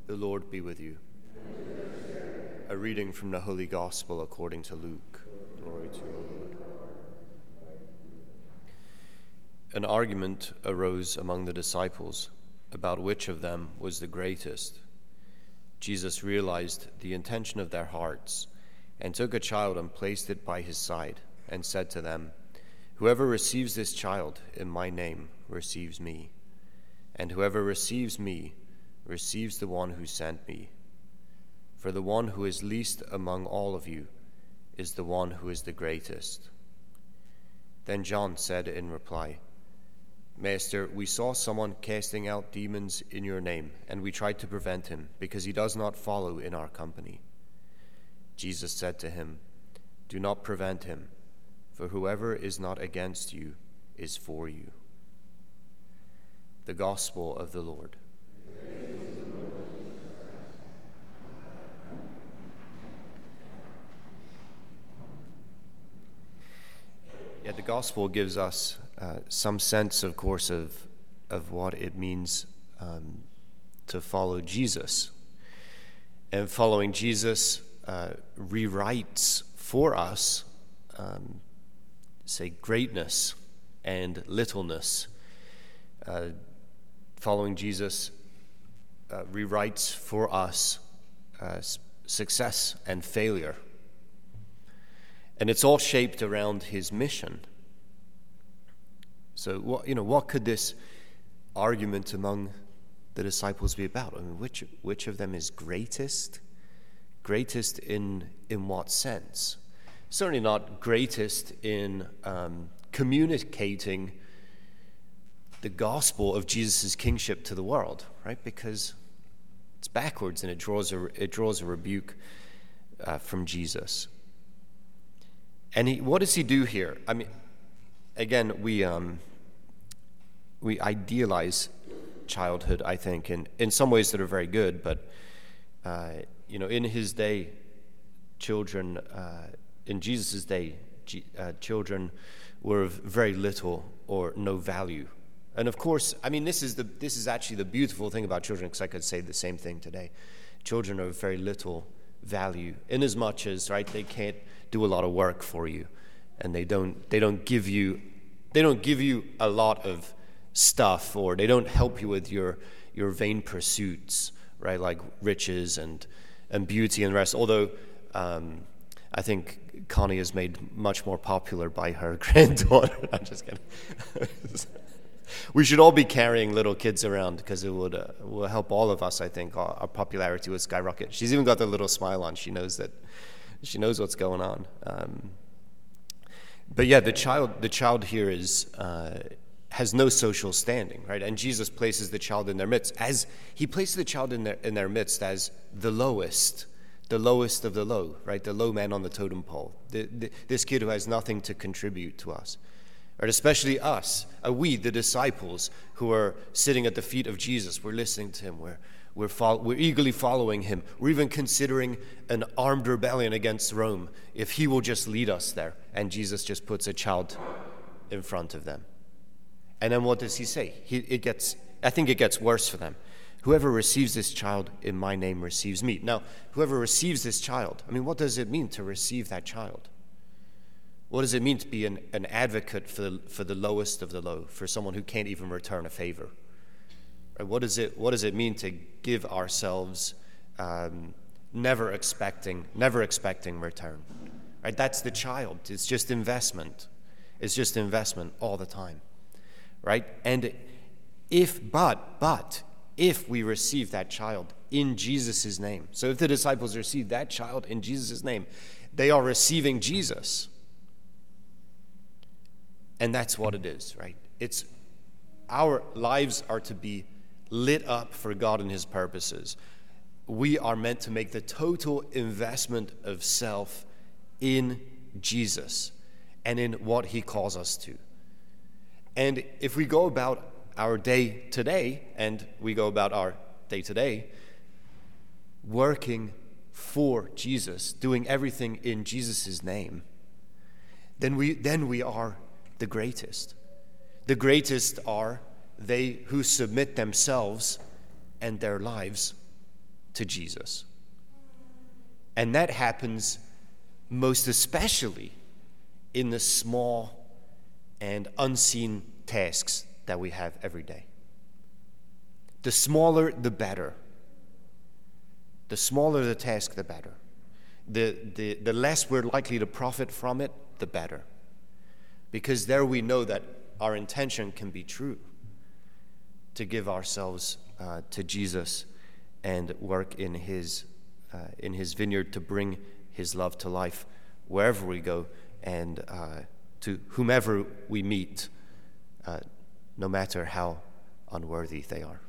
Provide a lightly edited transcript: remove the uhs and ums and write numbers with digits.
The Lord be with you. A reading from the Holy Gospel according to Luke. Glory to you, Lord. An argument arose among the disciples about which of them was the greatest. Jesus realized the intention of their hearts and took a child and placed it by his side and said to them, "Whoever receives this child in my name receives me, and whoever receives me receives the one who sent me. For the one who is least among all of you is the one who is the greatest." Then John said in reply, "Master, we saw someone casting out demons in your name, and we tried to prevent him, because he does not follow in our company." Jesus said to him, "Do not prevent him, for whoever is not against you is for you." The Gospel of the Lord. Yeah, the Gospel gives us some sense, of course, of what it means to follow Jesus. And following Jesus rewrites for us, say, greatness and littleness. Following Jesus rewrites for us success and failure. And it's all shaped around his mission. So, what could this argument among the disciples be about? I mean, which of them is greatest? Greatest in what sense? Certainly not greatest in communicating the gospel of Jesus' kingship to the world, right? Because it's backwards and it draws a rebuke from Jesus. And what does he do here? I mean, again, we idealize childhood, I think, in some ways that are very good, but in his day, children, in Jesus' day, children were of very little or no value. And of course, I mean, this is actually the beautiful thing about children, because I could say the same thing today. Children are of very little value, in as much as, right, they can't do a lot of work for you, and they don't give you a lot of stuff, or they don't help you with your vain pursuits, right, like riches and beauty and the rest. Although I think Connie is made much more popular by her granddaughter. I'm just kidding. We should all be carrying little kids around, because it will help all of us. I think our popularity will skyrocket. She's even got the little smile on. She knows what's going on. But yeah, the child here has no social standing, right? And Jesus places the child in their midst, as he places the child in their midst as the lowest of the low, right? The low man on the totem pole. This kid who has nothing to contribute to us. Right, especially us, we, the disciples, who are sitting at the feet of Jesus. We're listening to him. We're eagerly following him. We're even considering an armed rebellion against Rome if he will just lead us there. And Jesus just puts a child in front of them. And then what does he say? I think it gets worse for them. "Whoever receives this child in my name receives me." Now, whoever receives this child, I mean, what does it mean to receive that child? What does it mean to be an advocate for the lowest of the low, for someone who can't even return a favor? Right? What does it mean to give ourselves, never expecting return? Right? That's the child. It's just investment. It's just investment all the time, right? And if we receive that child in Jesus' name, so if the disciples receive that child in Jesus' name, they are receiving Jesus. And that's what it is, right? It's our lives are to be lit up for God and his purposes. We are meant to make the total investment of self in Jesus and in what he calls us to. And if we go about our day today, and we go about our day today, working for Jesus, doing everything in Jesus' name, then we are the greatest. The greatest are they who submit themselves and their lives to Jesus. And that happens most especially in the small and unseen tasks that we have every day. The smaller, the better. The smaller the task, the better. The less we're likely to profit from it, the better. Because there we know that our intention can be true, to give ourselves to Jesus and work in his vineyard to bring his love to life wherever we go and to whomever we meet, no matter how unworthy they are.